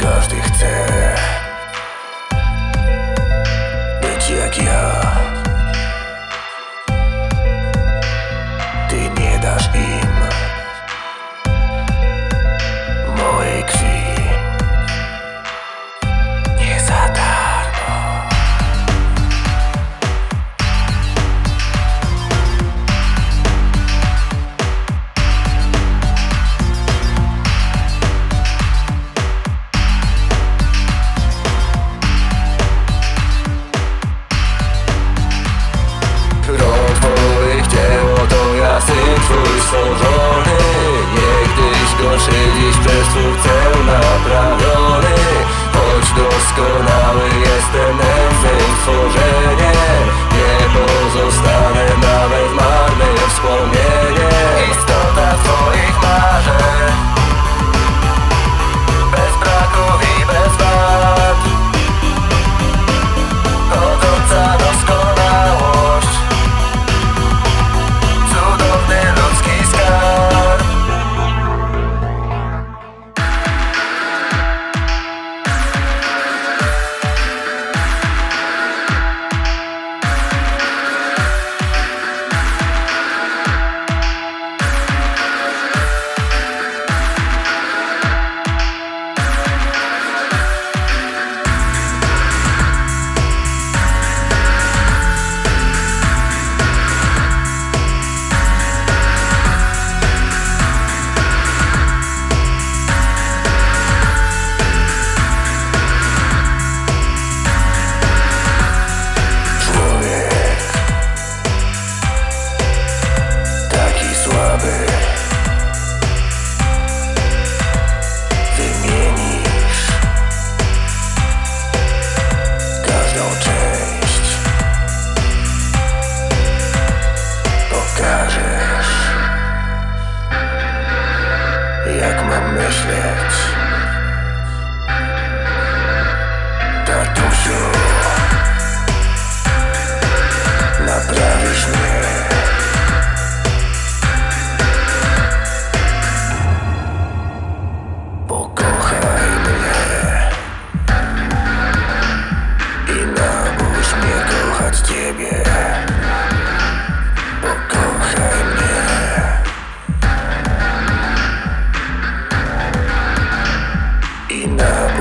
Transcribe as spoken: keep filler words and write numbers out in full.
każdy chce być jak ja. Ty nie dasz im mojej krwi. Nie za darmo. Rąk twoich dzieło to ja, syn twój stworzony. Niegdyś gorszy, dziś przez Twórcę naprawiony. Choć doskonały jestem nędznym stworzeniem, nie pozostanę nawet marnym wspomnieniem. Istota twoich marzeń, bez braków i bez wad, chodząca doskonałość, cudowny ludzki skarb. Wymienisz każdą część, pokażesz, jak mam myśleć. Tatusiu, naprawisz mnie. Pokochaj mnie i naucz mnie kochać Ciebie. Pokochaj mnie i naucz